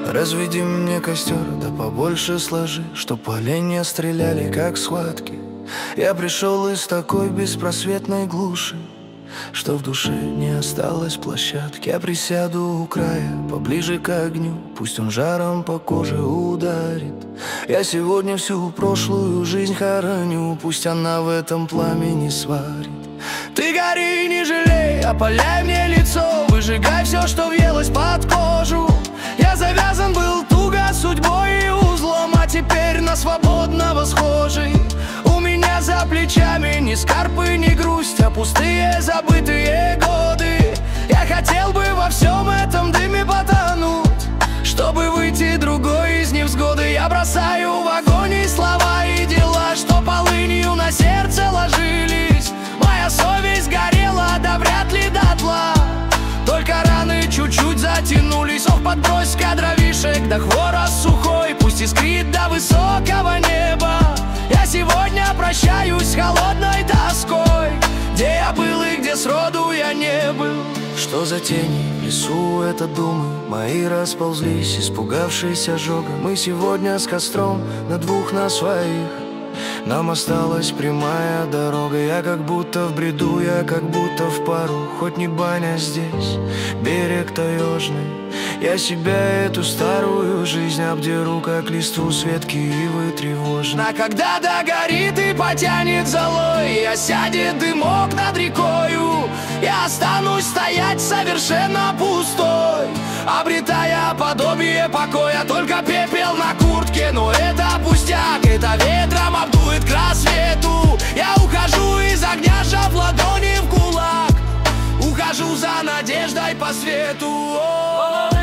Разведи мне костер, да побольше сложи, чтоб поленья стреляли, как схватки. Я пришел из такой беспросветной глуши, что в душе не осталось площадки. Я присяду у края, поближе к огню, пусть он жаром по коже ударит. Я сегодня всю прошлую жизнь хороню, пусть она в этом пламени сварит. Ты гори, не жалей, опаляй мне лицо, выжигай все, что въелось под кожу. Я завязан был туго судьбой и узлом, а теперь на свободного схожий. У меня за плечами ни скарпы, ни грусть, а пустые забытые годы. Я хотел бы во всем этом дыме потонуть, чтобы выйти другой из невзгоды. Я бросаю в огонь и слова, и дела, что полынью на сердце ложились. Моя совесть горела, да вряд ли дотла, только раны чуть-чуть затянулись. Ох, подбрось-ка дровишек, да хворост сухой, пусть искрит до высокого неба. Я сегодня прощаюсь с холодной тоской, где я был и где сроду я не был. Что за тени в лесу, это думы мои расползлись, испугавшись ожога. Мы сегодня с костром на двух, на своих. Нам осталась прямая дорога. Я как будто в бреду, я как будто в пару. Хоть не баня здесь, берег таежный. Я себя, эту старую жизнь, обдеру, как листву с ветки ивы тревожно. А когда догорит и потянет золой, и осядет дымок над рекою, я останусь стоять совершенно пустой, обретая подобие покоя. Только пепел на куртке, но это пустяк, это ветром обдует к рассвету. Я ухожу из огня, сжав ладони в кулак, ухожу за надеждой по свету.